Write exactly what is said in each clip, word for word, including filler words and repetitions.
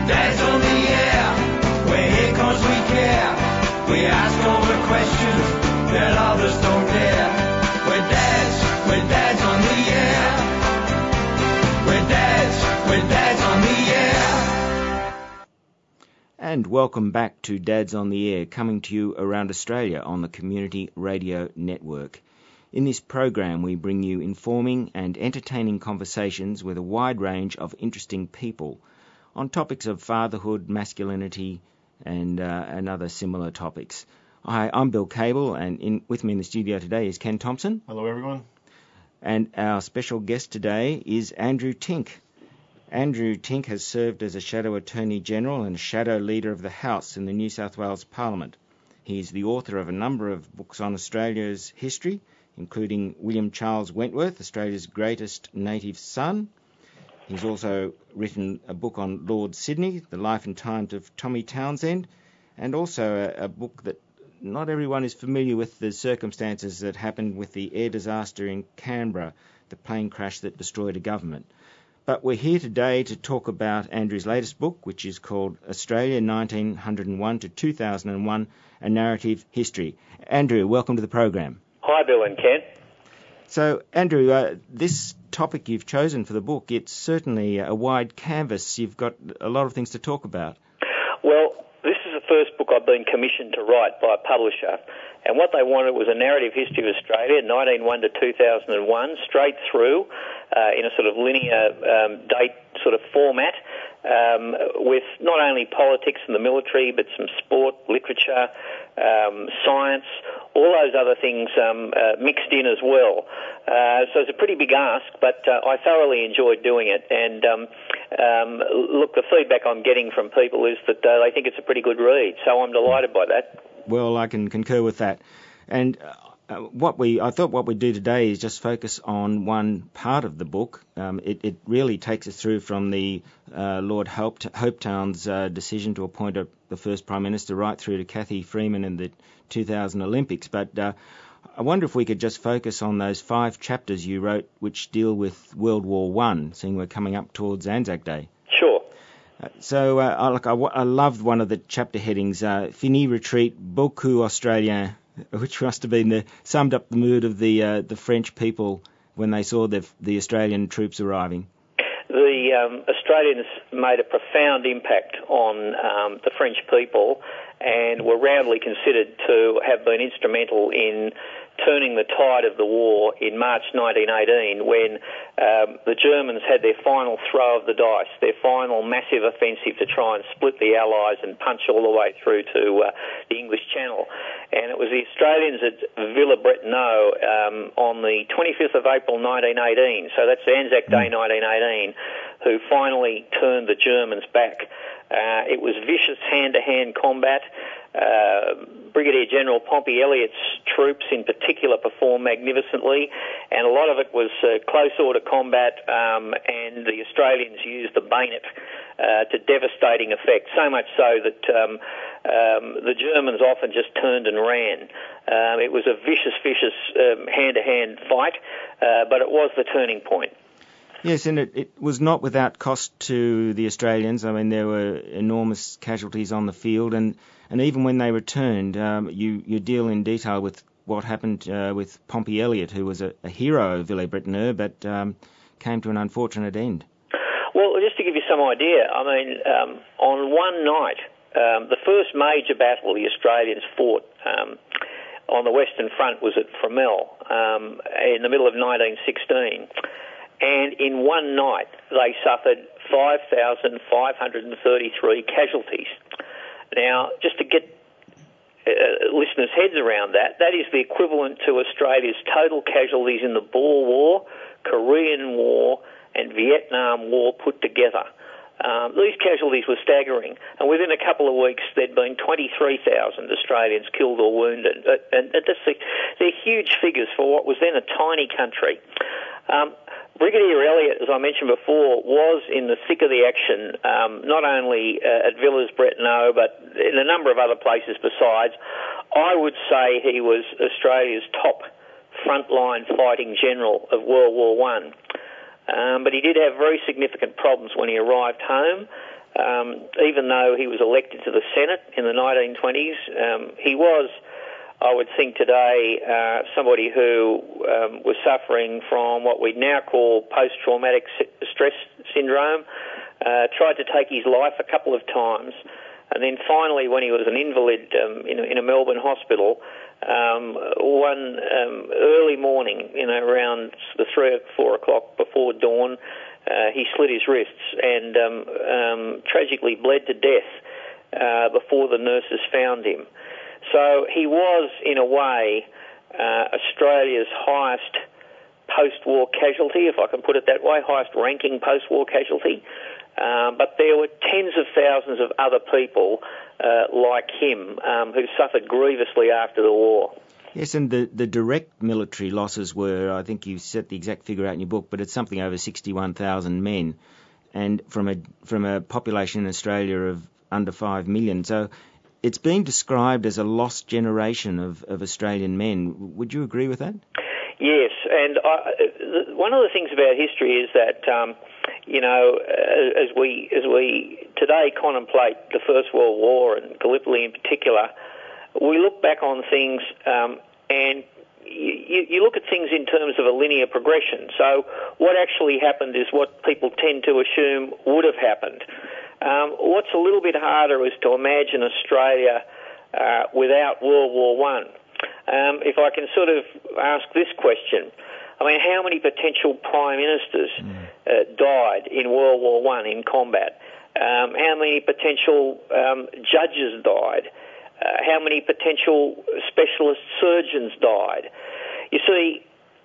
Dad's on the air, we're here 'cause we care. We ask all the questions that others don't dare. We're dads, we're dads on the air. We're dads, we're dads on the air. And welcome back to Dads on the Air, coming to you around Australia on the Community Radio Network. In this program, we bring you informing and entertaining conversations with a wide range of interesting people on topics of fatherhood, masculinity, and, uh, and other similar topics. Hi, I'm Bill Cable, and in, with me in the studio today is Ken Thompson. Hello, everyone. And our special guest today is Andrew Tink. Andrew Tink has served as a Shadow Attorney General and Shadow Leader of the House in the New South Wales Parliament. He is the author of a number of books on Australia's history, including William Charles Wentworth, Australia's greatest native son. He's also written a book on Lord Sydney, The Life and Times of Tommy Townsend, and also a, a book that not everyone is familiar with, the circumstances that happened with the air disaster in Canberra, the plane crash that destroyed a government. But we're here today to talk about Andrew's latest book, which is called Australia nineteen oh one to two thousand one, A Narrative History. Andrew, welcome to the program. Hi, Bill and Ken. So, Andrew, uh, this topic you've chosen for the book, it's certainly a wide canvas. You've got a lot of things to talk about. Well, this is the first book I've been commissioned to write by a publisher, and what they wanted was a narrative history of Australia, nineteen oh one to two thousand one, straight through, uh, in a sort of linear um, date sort of format, um, with not only politics and the military, but some sport, literature, um, science, all those other things um, uh, mixed in as well. Uh, so it's a pretty big ask, but uh, I thoroughly enjoyed doing it. And um, um, look, the feedback I'm getting from people is that uh, they think it's a pretty good read. So I'm delighted by that. Well, I can concur with that. And uh, what we, I thought what we'd do today is just focus on one part of the book. Um, it, it really takes us through from the uh, Lord Hope, Hopetoun's uh, decision to appoint a, the first Prime Minister right through to Cathy Freeman in the two thousand Olympics. But uh, I wonder if we could just focus on those five chapters you wrote which deal with World War One, seeing we're coming up towards Anzac Day. Sure. Uh, so, uh, I, like, I, I loved one of the chapter headings, uh, Fini Retreat, Beaucoup Australien, which must have been the, summed up the mood of the uh, the French people when they saw the, the Australian troops arriving. The um, Australians made a profound impact on um, the French people and were roundly considered to have been instrumental in turning the tide of the war in March nineteen eighteen, when um, the Germans had their final throw of the dice, their final massive offensive to try and split the Allies and punch all the way through to uh, the English Channel. And it was the Australians at Villa-Bretonneux um, on the twenty-fifth of April nineteen eighteen, so that's Anzac Day nineteen eighteen, who finally turned the Germans back. Uh, it was vicious hand-to-hand combat. Uh, Brigadier General Pompey Elliott's troops in particular performed magnificently, and a lot of it was uh, close order combat, um, and the Australians used the bayonet uh, to devastating effect, so much so that um, um, the Germans often just turned and ran. Um, it was a vicious, vicious um, hand-to-hand fight, uh, but it was the turning point. Yes, and it, it was not without cost to the Australians. I mean, there were enormous casualties on the field, and, and even when they returned, um, you, you deal in detail with what happened uh, with Pompey Elliott, who was a, a hero of Villers-Bretonneux, but um, came to an unfortunate end. Well, just to give you some idea, I mean, um, on one night, um, the first major battle the Australians fought um, on the Western Front was at Fromelles um, in the middle of nineteen sixteen. And in one night, they suffered five thousand five hundred thirty-three casualties. Now, just to get uh, listeners' heads around that, that is the equivalent to Australia's total casualties in the Boer War, Korean War, and Vietnam War put together. Um, these casualties were staggering, and within a couple of weeks there'd been twenty-three thousand Australians killed or wounded. And they're huge figures for what was then a tiny country. Um, Brigadier Elliott, as I mentioned before, was in the thick of the action, um, not only uh, at Villers-Bretonneux, but in a number of other places besides. I would say he was Australia's top frontline fighting general of World War One. Um, but he did have very significant problems when he arrived home. Um, even though he was elected to the Senate in the nineteen twenties, um, he was, I would think today, uh, somebody who um, was suffering from what we now call post-traumatic stress syndrome, uh, tried to take his life a couple of times, and then finally, when he was an invalid um, in, a, in a Melbourne hospital, um, one um, early morning, you know, around the three or four o'clock before dawn, Uh, he slit his wrists and um, um, tragically bled to death uh, before the nurses found him. So he was, in a way, uh, Australia's highest post-war casualty, if I can put it that way, highest ranking post-war casualty. Um, but there were tens of thousands of other people uh, like him um, who suffered grievously after the war. Yes, and the, the direct military losses were, I think you set the exact figure out in your book, but it's something over sixty-one thousand men, and from a from a population in Australia of under five million. So it's been described as a lost generation of, of Australian men. Would you agree with that? Yes, and I, one of the things about history is that, um, you know, as we as we today contemplate the First World War and Gallipoli in particular, we look back on things um, and you, you look at things in terms of a linear progression. So what actually happened is what people tend to assume would have happened. Um, what's a little bit harder is to imagine Australia uh, without World War One. Um, if I can sort of ask this question, I mean, how many potential prime ministers mm. uh, died in World War One in combat? Um, how many potential um, judges died? Uh, how many potential specialist surgeons died? You see,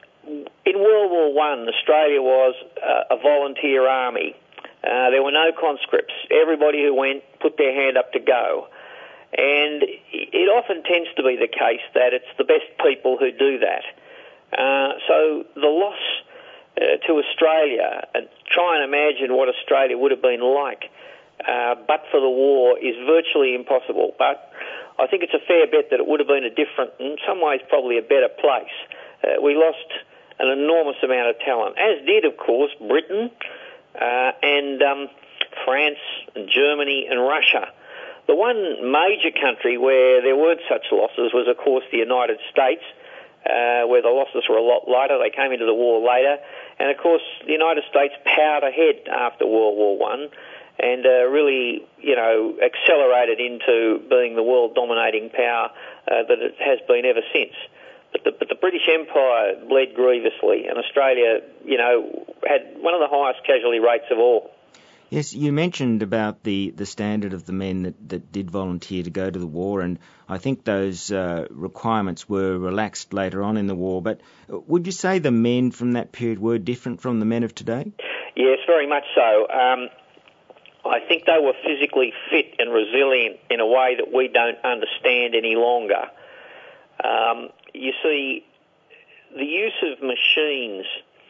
in World War One, Australia was uh, a volunteer army. Uh, there were no conscripts. Everybody who went put their hand up to go. And it often tends to be the case that it's the best people who do that. Uh, so the loss uh, to Australia, and try and imagine what Australia would have been like uh, but for the war, is virtually impossible. But I think it's a fair bet that it would have been a different, in some ways probably a better place. Uh, we lost an enormous amount of talent, as did, of course, Britain uh, and um, France and Germany and Russia. The one major country where there weren't such losses was, of course, the United States, uh, where the losses were a lot lighter. They came into the war later. And, of course, the United States powered ahead after World War One and uh, really, you know, accelerated into being the world-dominating power uh, that it has been ever since. But the, but the British Empire bled grievously, and Australia, you know, had one of the highest casualty rates of all. Yes, you mentioned about the, the standard of the men that, that did volunteer to go to the war, and I think those uh, requirements were relaxed later on in the war. But would you say the men from that period were different from the men of today? Yes, very much so. Um, I think they were physically fit and resilient in a way that we don't understand any longer. Um, you see, the use of machines,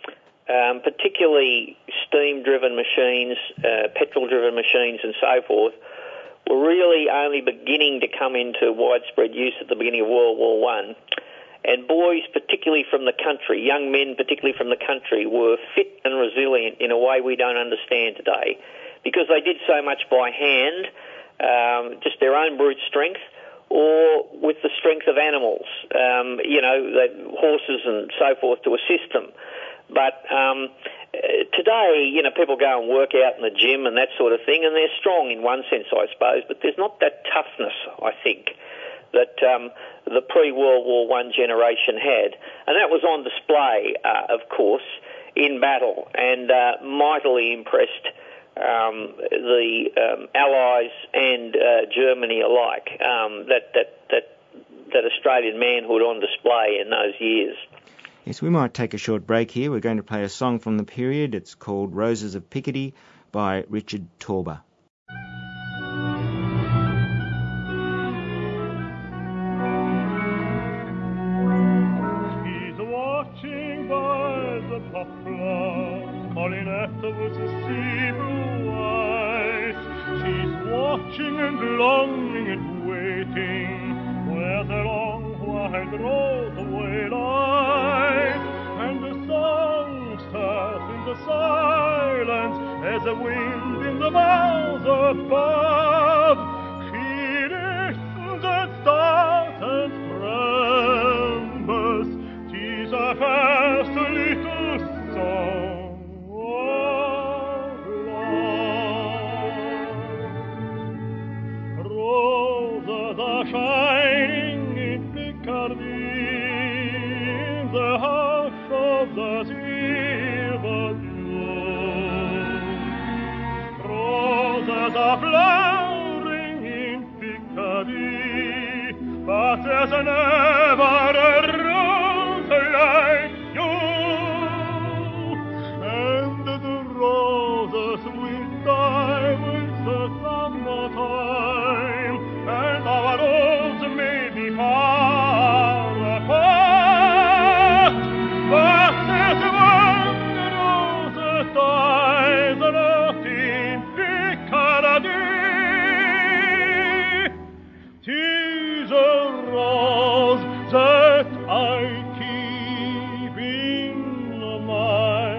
Um, particularly steam-driven machines, uh, petrol-driven machines and so forth, were really only beginning to come into widespread use at the beginning of World War One. And boys, particularly from the country, young men particularly from the country, were fit and resilient in a way we don't understand today, because they did so much by hand, um, just their own brute strength, or with the strength of animals, um, you know, the horses and so forth to assist them. But um, today, you know, people go and work out in the gym and that sort of thing, and they're strong in one sense, I suppose, but there's not that toughness, I think, that um, the pre-World War One generation had. And that was on display, uh, of course, in battle, and uh, mightily impressed um, the um, Allies and uh, Germany alike, um, that, that, that, that Australian manhood on display in those years. Yes, we might take a short break here. We're going to play a song from the period. It's called Roses of Picardy by Richard Torber. She's watching by the poplars, calling afterwards the sea blue eyes. She's watching and longing and waiting where the long white roadway lies, and the song starts in the silence as the wind in the mouth Rose above, she listens and starts and trembles. 'Tis a first little song of love. Roses are shining in Picardy, in the hush of the silver dew. Roses are flowering in Picardy, but there's never a rose like you. And the roses will die with the summertime, and our roads may be far apart. But there's one rose that dies not in Picardy. 'Tis a rose that I keep in my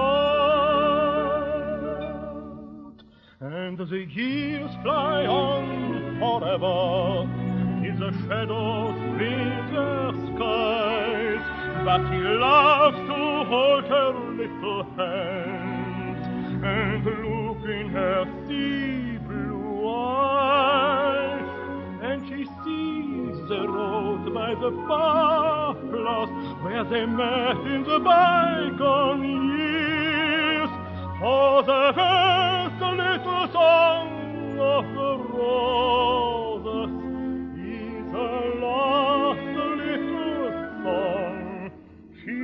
heart. And the years fly on forever, till the shadows fill their skies, but he loves to hold her little hands and look in her sea blue eyes. And she sees the road by the poplars where they met in the bygone years. For the first little song of the roses is the last little song she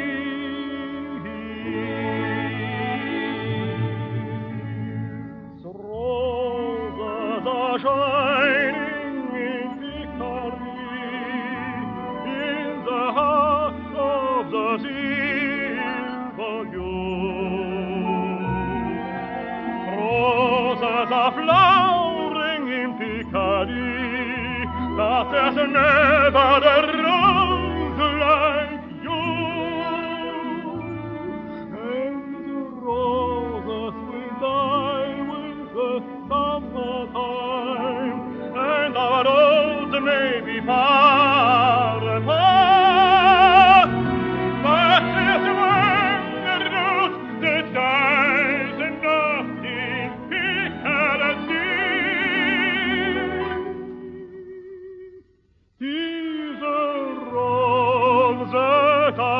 hears. Roses are shining in Picardy, in the heart of the silver dew. Roses are flowering in Picardy, but there's never a rose like you. And the roses will die with the summertime, and our roads may be far apart. But there's one rose that dies and not in Picardy. 'Tis a rose that I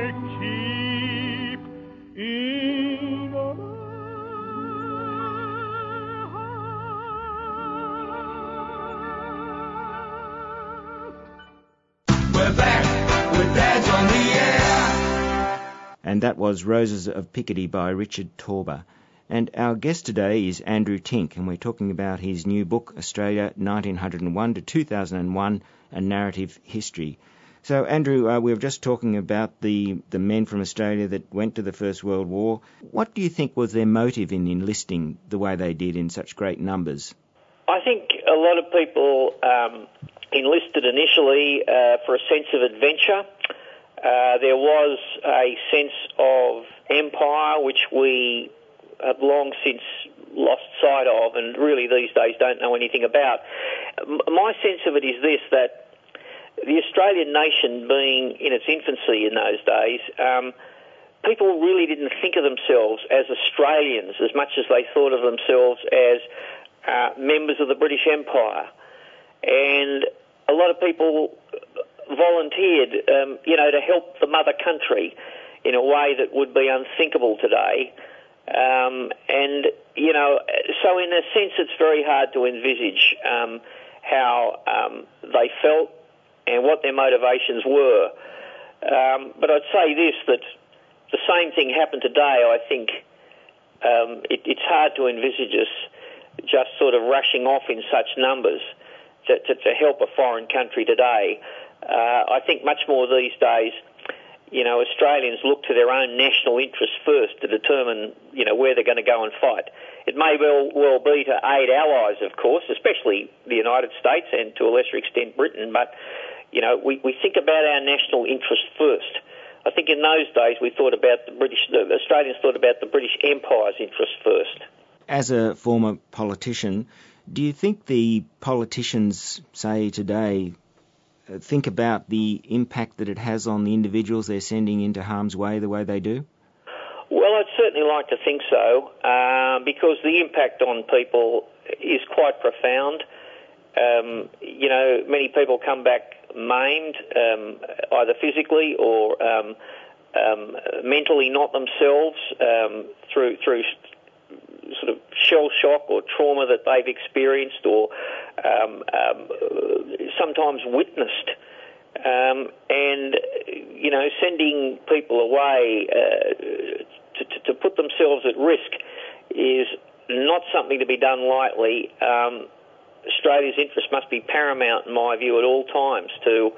keep in my heart. We're back with Dad's on the air. And that was Roses of Picardy by Richard Torber. And our guest today is Andrew Tink, and we're talking about his new book, Australia nineteen oh one to two thousand one, A Narrative History. So, Andrew, uh, we were just talking about the, the men from Australia that went to the First World War. What do you think was their motive in enlisting the way they did in such great numbers? I think a lot of people um, enlisted initially uh, for a sense of adventure. Uh, there was a sense of empire which we have long since lost sight of and really these days don't know anything about. M- my sense of it is this, that the Australian nation being in its infancy in those days, um, people really didn't think of themselves as Australians as much as they thought of themselves as uh, members of the British Empire. And a lot of people volunteered, um, you know, to help the mother country in a way that would be unthinkable today. Um, and, you know, so in a sense it's very hard to envisage um, how um, they felt and what their motivations were. Um, but I'd say this, that the same thing happened today. I think um, it, it's hard to envisage us just sort of rushing off in such numbers to, to, to help a foreign country today. Uh, I think much more these days, you know, Australians look to their own national interests first to determine, you know, where they're going to go and fight. It may well, well be to aid allies, of course, especially the United States and to a lesser extent Britain, but, you know, we, we think about our national interests first. I think in those days we thought about the British, the Australians thought about the British Empire's interests first. as a former politician, do you think the politicians, say today, uh, think about the impact that it has on the individuals they're sending into harm's way the way they do? Well, I'd certainly like to think so, uh, because the impact on people is quite profound. Um, you know, many people come back maimed, um, either physically or um, um, mentally not themselves, um, through through sort of shell shock or trauma that they've experienced or um, um, sometimes witnessed. Um, and, you know, sending people away uh, to, to, to put themselves at risk is not something to be done lightly. Um, Australia's interest must be paramount, in my view, at all times to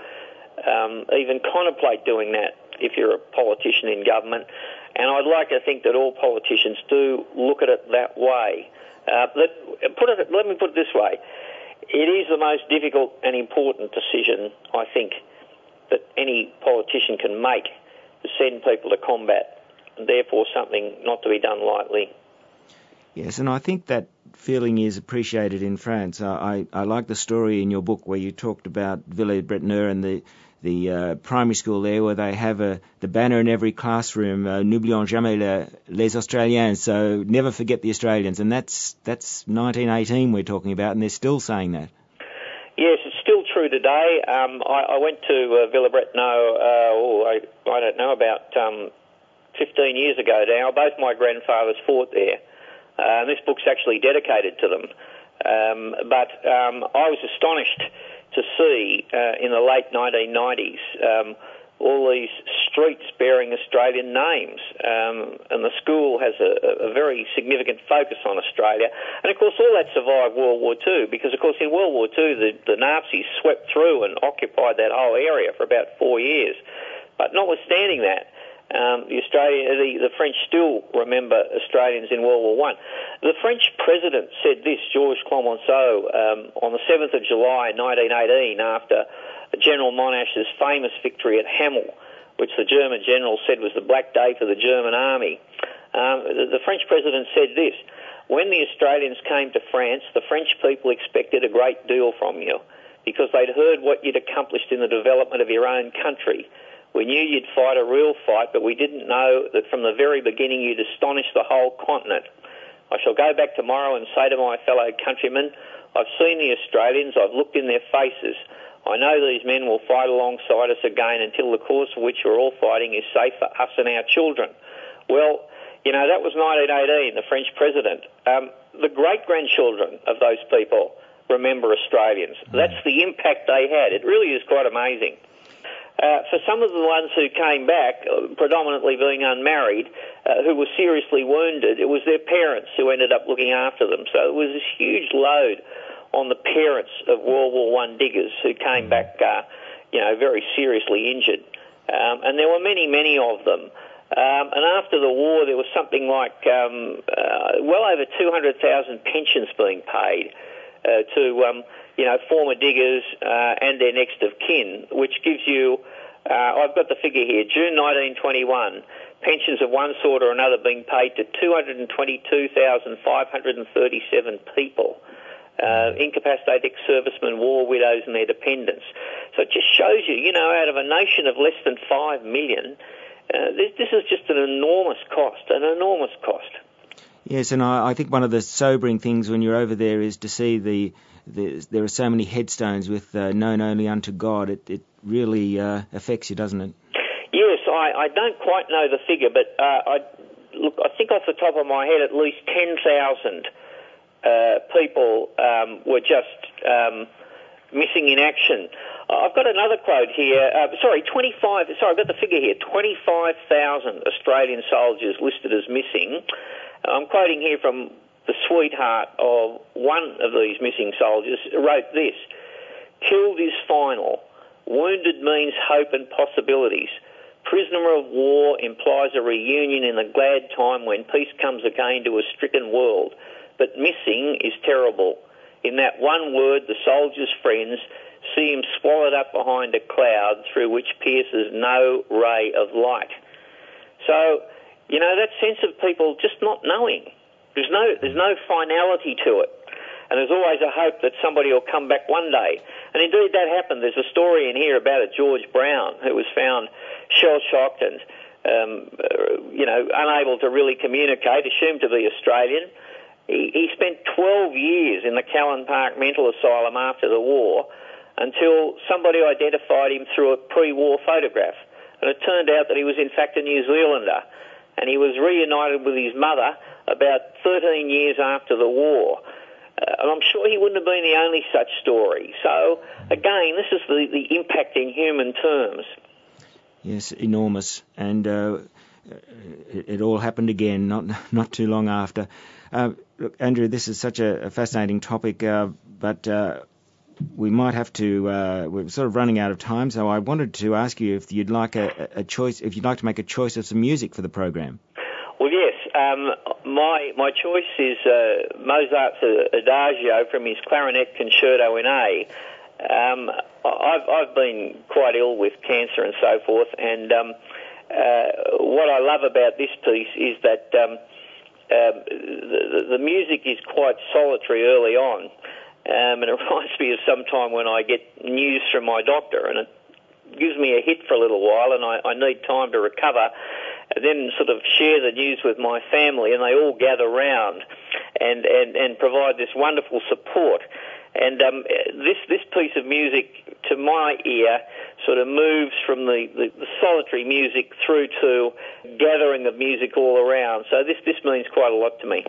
um, even contemplate doing that if you're a politician in government. And I'd like to think that all politicians do look at it that way. Uh, let, put it, let me put it this way. It is the most difficult and important decision, I think, that any politician can make to send people to combat, and therefore something not to be done lightly. Yes, and I think that feeling is appreciated in France. I, I, I like the story in your book where you talked about Villers-Bretonneux and the the uh, primary school there, where they have a, the banner in every classroom, uh, n'oublions jamais le, les Australiens, so never forget the Australians. And that's that's nineteen eighteen we're talking about, and they're still saying that. Yes, it's still true today. Um, I, I went to uh, Villers-Bretonneux, uh, oh, I, I don't know, about um, fifteen years ago now. Both my grandfathers fought there. Uh, and this book's actually dedicated to them. Um, but um, I was astonished to see uh, in the late nineteen nineties um, all these streets bearing Australian names. Um, and the school has a, a very significant focus on Australia. And, of course, all that survived World War Two because, of course, in World War Two, the, the Nazis swept through and occupied that whole area for about four years. But notwithstanding that, Um, the Australia, the, the French still remember Australians in World War One. The French president said this, Georges Clemenceau, um, on the seventh of July nineteen eighteen, after General Monash's famous victory at Hamel, which the German general said was the black day for the German army. Um, the, the French president said this: "When the Australians came to France, the French people expected a great deal from you because they'd heard what you'd accomplished in the development of your own country. We knew you'd fight a real fight, but we didn't know that from the very beginning you'd astonish the whole continent. I shall go back tomorrow and say to my fellow countrymen, I've seen the Australians, I've looked in their faces. I know these men will fight alongside us again until the cause for which we're all fighting is safe for us and our children." Well, you know, that was nineteen eighteen, the French president. Um, the great-grandchildren of those people remember Australians. That's the impact they had. It really is quite amazing. Uh, for some of the ones who came back, uh, predominantly being unmarried, uh, who were seriously wounded, it was their parents who ended up looking after them. So it was this huge load on the parents of World War One diggers who came back, uh, you know, very seriously injured. Um, and there were many, many of them. Um, and after the war, there was something like um, uh, well over two hundred thousand pensions being paid uh, to um, you know, former diggers uh, and their next of kin, which gives you, uh, I've got the figure here, June nineteen twenty-one, pensions of one sort or another being paid to two hundred twenty-two thousand five hundred thirty-seven people, uh, incapacitated ex-servicemen, war widows and their dependents. So it just shows you, you know, out of a nation of less than five million, uh, this, this is just an enormous cost, an enormous cost. Yes, and I, I think one of the sobering things when you're over there is to see the The, there are so many headstones with uh, known only unto God. It, it really uh, affects you, doesn't it? Yes, I, I don't quite know the figure, but uh, I look. I think off the top of my head, at least ten thousand uh, people um, were just um, missing in action. I've got another quote here. Uh, sorry, twenty-five. Sorry, I've got the figure here. Twenty-five thousand Australian soldiers listed as missing. I'm quoting here from the sweetheart of one of these missing soldiers, wrote this: "Killed is final. Wounded means hope and possibilities. Prisoner of war implies a reunion in the glad time when peace comes again to a stricken world. But missing is terrible. In that one word, the soldier's friends see him swallowed up behind a cloud through which pierces no ray of light." So, you know, that sense of people just not knowing, There's no, there's no finality to it. And there's always a hope that somebody will come back one day. And indeed that happened. There's a story in here about a George Brown who was found shell-shocked and, um, uh, you know, unable to really communicate, assumed to be Australian. He, he spent twelve years in the Callan Park Mental Asylum after the war until somebody identified him through a pre-war photograph. And it turned out that he was in fact a New Zealander. And he was reunited with his mother about thirteen years after the war. Uh, and I'm sure he wouldn't have been the only such story. So, again, this is the, the impact in human terms. Yes, enormous. And uh, it, it all happened again, not not too long after. Uh, look, Andrew, this is such a, a fascinating topic, uh, but uh, we might have to, uh, we're sort of running out of time, so I wanted to ask you if you'd like a, a choice, if you'd like to make a choice of some music for the program. Well, yes. Um, my my choice is uh, Mozart's Adagio from his clarinet concerto in A. Um, I've I've been quite ill with cancer and so forth, and um, uh, what I love about this piece is that um, uh, the, the music is quite solitary early on, um, and it reminds me of some time when I get news from my doctor, and it gives me a hit for a little while, and I, I need time to recover. And then sort of share the news with my family, and they all gather round and, and, and provide this wonderful support. And um, this this piece of music, to my ear, sort of moves from the, the, the solitary music through to gathering of music all around. So this, this means quite a lot to me.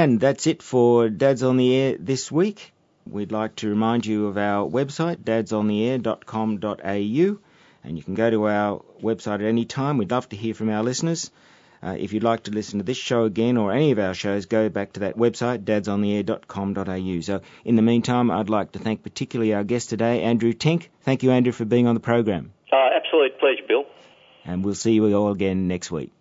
And that's it for Dads on the Air this week. We'd like to remind you of our website, dads on the air dot com dot a u, and you can go to our website at any time. We'd love to hear from our listeners. Uh, if you'd like to listen to this show again or any of our shows, go back to that website, dads on the air dot com dot a u. So in the meantime, I'd like to thank particularly our guest today, Andrew Tink. Thank you, Andrew, for being on the program. Uh, absolute pleasure, Bill. And we'll see you all again next week.